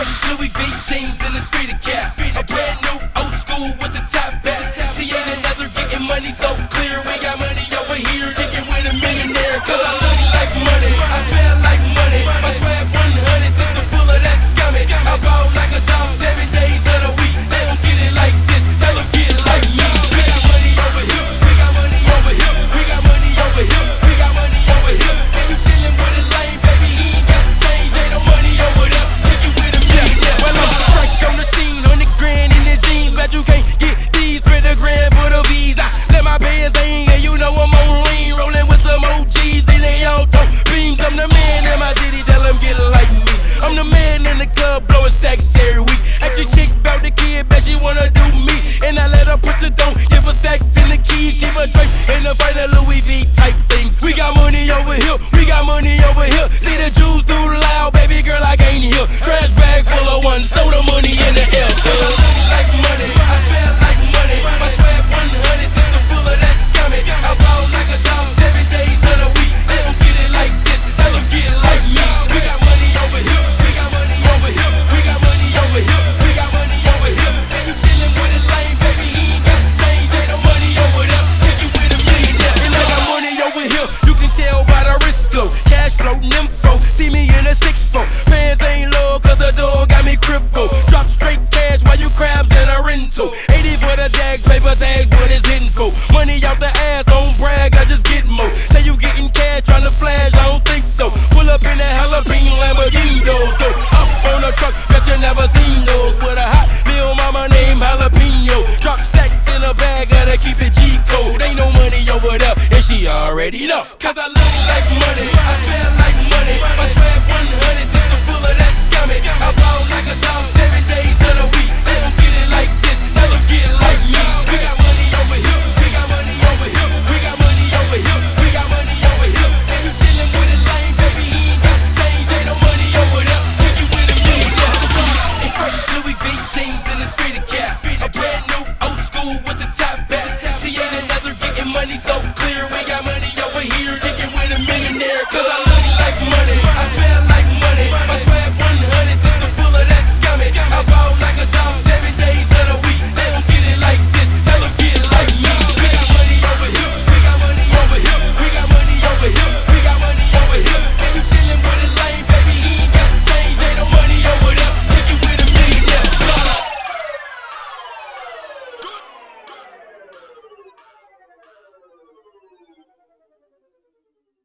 Fresh Louis V jeans and the Frida cap. A brand new old school with the top back. See, ain't another getting money so clear. We got money over here, kicking with a millionaire. Cause I look like money, I smell like money. My swag 100, sister full of that scummy. I ball like a dog 7 days of the week. They don't get it like this, tell them get it like me. We got money over here, we got money over here. We got money over here, we got money over here. And you chillin' with a lame, baby, he ain't got change. Ain't no money over there, kick it with a millionaire. Well, I'm fresh on the scene, 100 grand in the jeans. But you can't get these, spend a grand for the visa. Let my pants hang, and you know I'm on lean. Rolling with some OGs, and they all talk beams. I'm the man in my city, tell them get it like me. I'm the man in the club, blowing stacks every week. At your chick bout the kid, bet she wanna do me. And I let her put the don't give her stacks in the keys. Keep her drink in the fight of Louis V type things. We got money over here, we got money over here. See the Jews too loud, baby girl, I can't hear. Trash bag full of ones, throw the money in the air. Cause I look like money, I smell like money. My swag 100, sister full of that scummy. I ball like a dog 7 days of the week. They don't get it like this, tell them get it like me. We got money over here, we got money over here. We got money over here, we got money over here. And you chillin' with a lame, baby, he ain't got change. Ain't no money over there, kick it with a millionaire. And I got money over here, you can tell by the wrist glow. Cash flow, nympho, see me in a 6'4". Pants ain't